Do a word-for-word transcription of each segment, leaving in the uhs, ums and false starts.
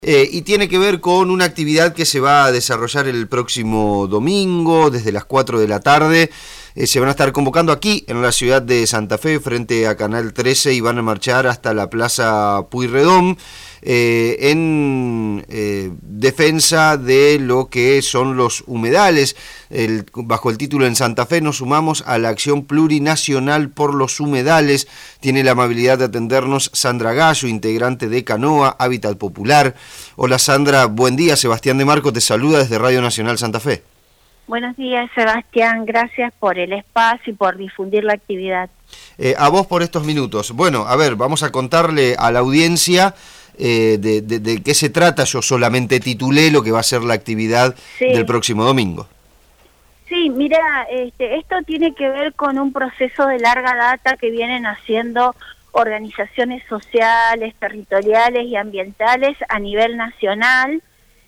Eh, y tiene que ver con una actividad que se va a desarrollar el próximo domingo desde las cuatro de la tarde. Eh, se van a estar convocando aquí en la ciudad de Santa Fe frente a Canal trece y van a marchar hasta la Plaza Pueyrredón eh, en eh, defensa de lo que son los humedales. El, bajo el título En Santa Fe nos sumamos a la acción plurinacional por los humedales. Tiene la amabilidad de atendernos Sandra Gallo, integrante de Canoa, Hábitat Popular. Hola Sandra, buen día. Sebastián de Marco te saluda desde Radio Nacional Santa Fe. Buenos días, Sebastián. Gracias por el espacio y por difundir la actividad. Eh, a vos por estos minutos. Bueno, a ver, vamos a contarle a la audiencia eh, de, de, de qué se trata. Yo solamente titulé lo que va a ser la actividad sí. del próximo domingo. Sí, mira, este, esto tiene que ver con un proceso de larga data que vienen haciendo organizaciones sociales, territoriales y ambientales a nivel nacional.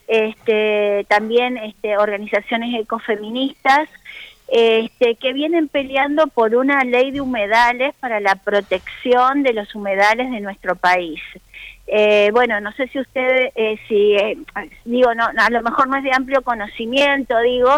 Este, también este, organizaciones ecofeministas este, que vienen peleando por una ley de humedales para la protección de los humedales de nuestro país. Eh, bueno, no sé si usted, eh, si eh, digo, no, a lo mejor no es de amplio conocimiento, digo,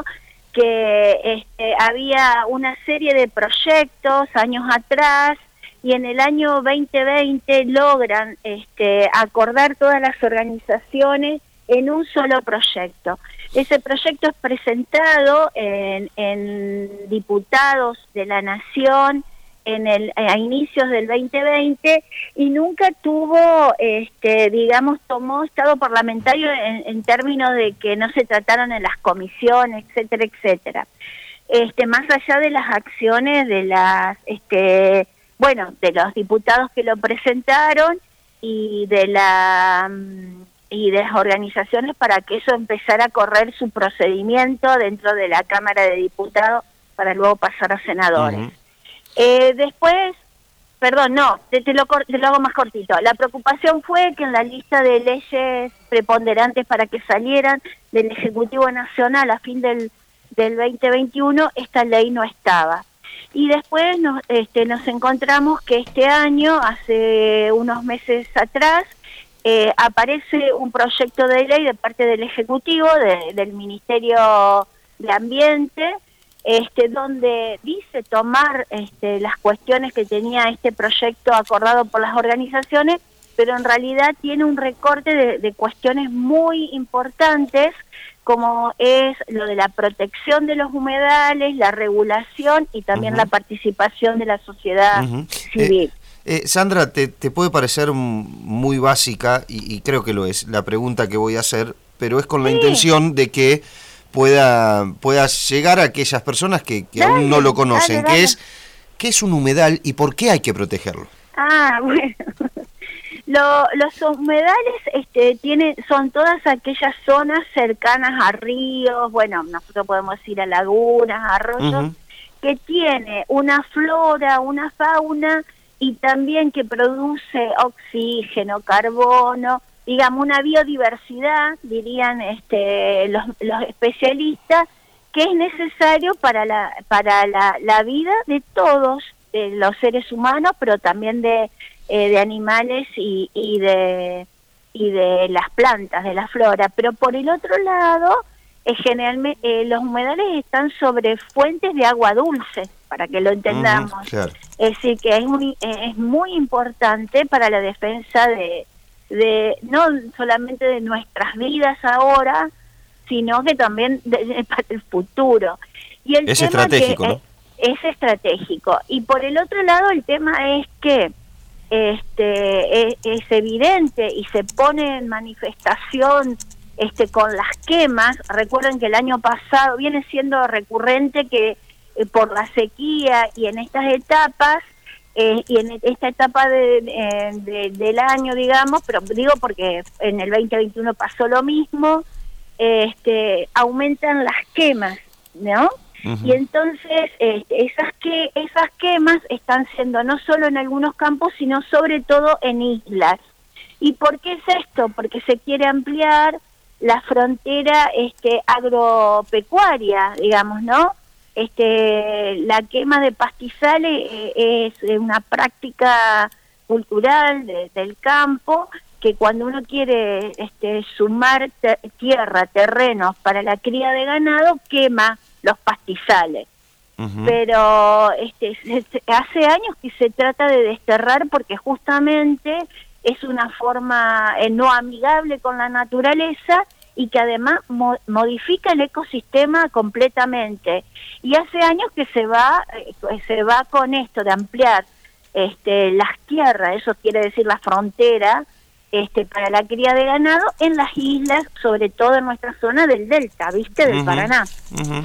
que este, había una serie de proyectos años atrás y en el año veinte veinte logran este, acordar todas las organizaciones en un solo proyecto. Ese proyecto es presentado en, en diputados de la Nación en el, a inicios del veinte veinte y nunca tuvo, este, digamos, tomó estado parlamentario en, en términos de que no se trataron en las comisiones, etcétera, etcétera. Este, más allá de las acciones de las, este, bueno, de los diputados que lo presentaron y de la y de las organizaciones para que eso empezara a correr su procedimiento dentro de la Cámara de Diputados para luego pasar a senadores. Uh-huh. Eh, después, perdón, no, te, te, lo, te lo hago más cortito. La preocupación fue que en la lista de leyes preponderantes para que salieran del Ejecutivo Nacional a fin del, del veinte veintiuno, esta ley no estaba. Y después nos, este, nos encontramos que este año, hace unos meses atrás, Eh, aparece un proyecto de ley de parte del Ejecutivo, de, del Ministerio de Ambiente, este, donde dice tomar este, las cuestiones que tenía este proyecto acordado por las organizaciones, pero en realidad tiene un recorte de, de cuestiones muy importantes, como es lo de la protección de los humedales, la regulación y también uh-huh. la participación de la sociedad uh-huh. civil. Eh. Eh, Sandra, te, te puede parecer muy básica, y, y creo que lo es, la pregunta que voy a hacer, pero es con la sí. intención de que pueda, pueda llegar a aquellas personas que, que dale, aún no lo conocen, dale, dale. que es ¿qué es un humedal y por qué hay que protegerlo? Ah, bueno, lo, los humedales este, tienen, son todas aquellas zonas cercanas a ríos, bueno, nosotros podemos ir a lagunas, arroyos, uh-huh. que tiene una flora, una fauna y también que produce oxígeno, carbono, digamos una biodiversidad, dirían este, los, los especialistas, que es necesario para la para la, la vida de todos, de los seres humanos, pero también de, eh, de animales y, y de y de las plantas, de la flora. Pero por el otro lado, eh, generalmente eh, los humedales están sobre fuentes de agua dulce, para que lo entendamos. Uh-huh, claro. Es decir, que es muy, es muy importante para la defensa de, de no solamente de nuestras vidas ahora, sino que también de, de, para el futuro. Y el es tema estratégico, que, ¿no? Es, es estratégico. Y por el otro lado, el tema es que este es, es evidente y se pone en manifestación este con las quemas. Recuerden que el año pasado viene siendo recurrente que por la sequía y en estas etapas, eh, y en esta etapa de, de, de, del año, digamos, pero digo porque en el veinte veintiuno pasó lo mismo, este, aumentan las quemas, ¿no? Uh-huh. Y entonces este, esas, que, esas quemas están siendo no solo en algunos campos, sino sobre todo en islas. ¿Y por qué es esto? Porque se quiere ampliar la frontera este, agropecuaria, digamos, ¿no? Este, la quema de pastizales eh, es una práctica cultural de, del campo que cuando uno quiere este, sumar te- tierra, terrenos para la cría de ganado, quema los pastizales. Uh-huh. Pero este, se, hace años que se trata de desterrar porque justamente es una forma eh, no amigable con la naturaleza y que además mo- modifica el ecosistema completamente. Y hace años que se va, eh, se va con esto de ampliar este, las tierras, eso quiere decir la frontera, este, para la cría de ganado en las islas, sobre todo en nuestra zona del delta, ¿viste? Del uh-huh. Paraná. Uh-huh.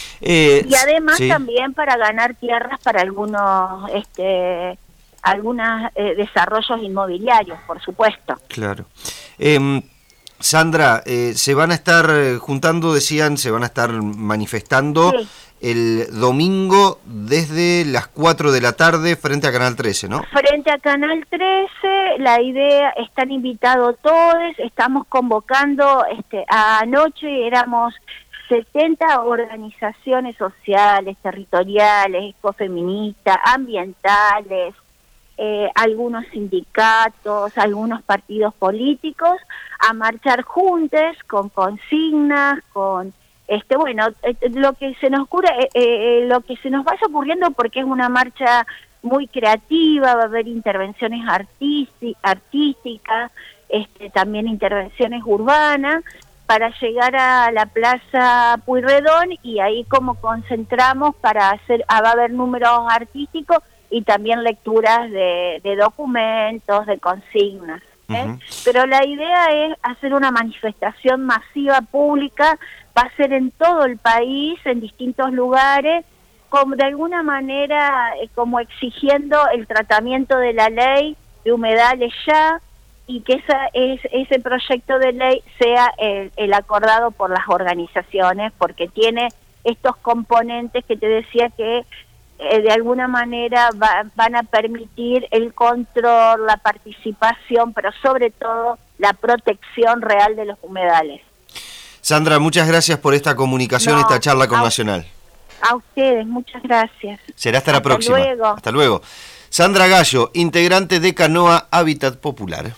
Eh, y además sí. también para ganar tierras para algunos este algunos eh, desarrollos inmobiliarios, por supuesto. Claro. Eh, Sandra, eh, se van a estar juntando, decían, se van a estar manifestando sí. el domingo desde las cuatro de la tarde frente a Canal trece, ¿no? Frente a Canal trece, la idea, están invitados todos, estamos convocando, este anoche éramos setenta organizaciones sociales, territoriales, ecofeministas, ambientales, eh, algunos sindicatos, algunos partidos políticos, a marchar juntos con consignas, con este bueno, eh, lo que se nos ocurre, eh, eh, lo que se nos vaya ocurriendo, porque es una marcha muy creativa, va a haber intervenciones artístic- artísticas, este, también intervenciones urbanas, para llegar a la Plaza Pueyrredón, y ahí como concentramos para hacer, ah, va a haber números artísticos y también lecturas de, de documentos, de consignas. ¿eh? Uh-huh. Pero la idea es hacer una manifestación masiva pública, va a ser en todo el país, en distintos lugares, como de alguna manera eh, como exigiendo el tratamiento de la ley de humedales ya, y que esa es, ese proyecto de ley sea el, el acordado por las organizaciones, porque tiene estos componentes que te decía que eh, de alguna manera va, van a permitir el control, la participación, pero sobre todo la protección real de los humedales. Sandra, muchas gracias por esta comunicación, no, esta charla con a, Nacional. A ustedes, muchas gracias. Será hasta, hasta la próxima. Hasta luego. Hasta luego. Sandra Gallo, integrante de Canoa Hábitat Popular.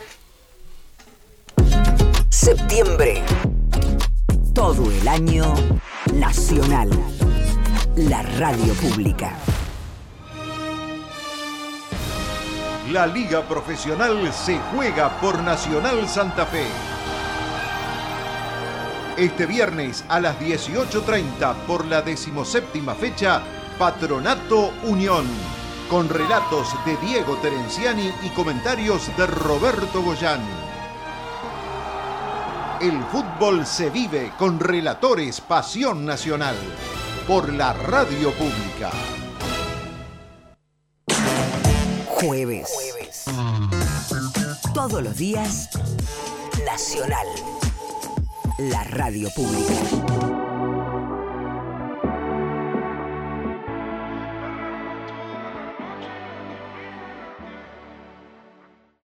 Septiembre. Todo el año Nacional. La radio pública. La Liga Profesional se juega por Nacional Santa Fe. Este viernes a las dieciocho treinta por la decimoséptima fecha, Patronato Unión, con relatos de Diego Terenciani y comentarios de Roberto Goyán. El fútbol se vive con relatores Pasión Nacional, por la radio pública. Jueves. Jueves. Todos los días, Nacional. La radio pública.